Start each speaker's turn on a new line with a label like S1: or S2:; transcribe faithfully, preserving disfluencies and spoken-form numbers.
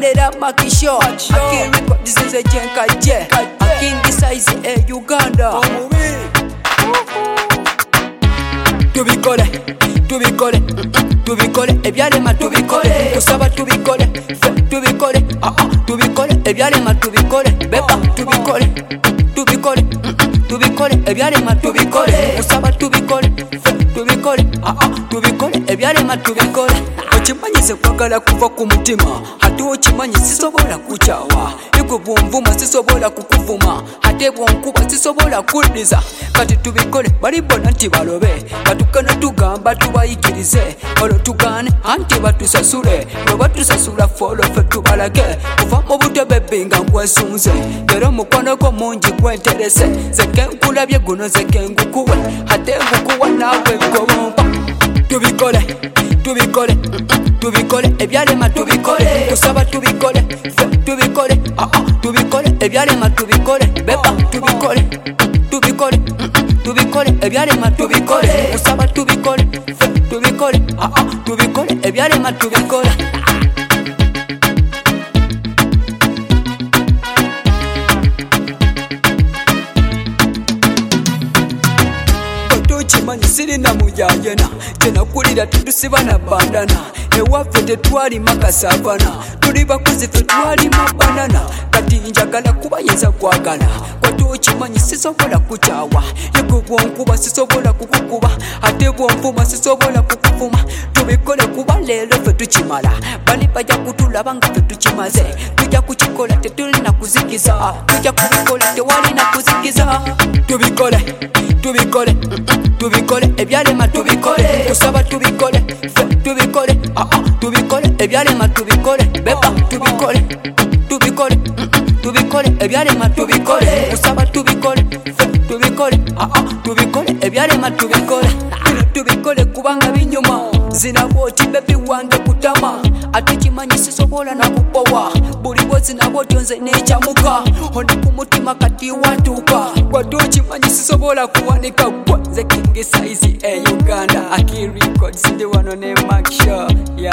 S1: Balera makisho Akin record zinze jenka je Akin size e Uganda Tubikole, tubikole, tubikole, ebyalema tubikole Tusaba tubikole, fe tubikole, ah ah tubikole, ebyalema tubikole Beba tubikole, tubikole, tubikole, ebyalema tubikole Tusaba tubikole, fe tubikole, ah ah tubikole, ebyalema tubikole Okimanyi se kwagala kuva ku mutima Ate okimanyi sisobola kuchawa Iko bwonvuma sisobola kukuvuma Ate bwonkuba sisobola kuddiza Kati tubikole bali bona nti balobe Batukana tugamba tubayigirize Olwo tugane anti batusasule Lwe batusasula folo fe tubalage Kuva mu butebe binga nkwesunze Yero mukwano gwo mungi gwenterese Zeke nkulabye guno zeke ngukuwe Ate ngukuwa nawe ngobomba Tubikole, tubikole, tubikole, ebyalema tubikole Tusaba tubikole, fe tubikole, ah ah tubikole, ebyalema tubikole Beba tubikole, tubikole, tubikole, ebyalema tubikole Tusaba tubikole, fe tubikole, ah ah tubikole, ebyalema tubikole Chimanyi sirina mujajena Jena kulira tutusiba na bandana Ewaffe tetwali makasavana Tuli bakozi fe twali mabanana Kati njagala kubayinza kwagala Kwati okimanyi sisobola kuchawa Yego bwonkuba sisobola kukukuba Ate bwonvuma sisobola kukuvuma Tubikole kuba lero fe tukimala Bali bajja kutulaba nga fe tukimaze Tujja kukikola tetulina kuzikiza Tujja kubikola tewalina kuzikiza Tubikole, tubikole, tubikole, ebyalema tubikole Tusaba tubikole, fe tubikole, ah ah tubikole, ebyalema tubikole Beba tubikole, tubikole, tubikole, ebyalema tubikole Tusaba tubikole, fe tubikole, ah ah tubikole, ebyalema tubikole Tubikole kubanga binyuma Zinaboti bebi wange kutama Ate kimanyi sisobola na kupowa Buli bozi naboti nze nechamuka Ondi kumutima kati watuka Kwatu kimanyi sisobola kuwanika kwa Ze king size e Uganda Aki records ndi wano ne Mark Shaw.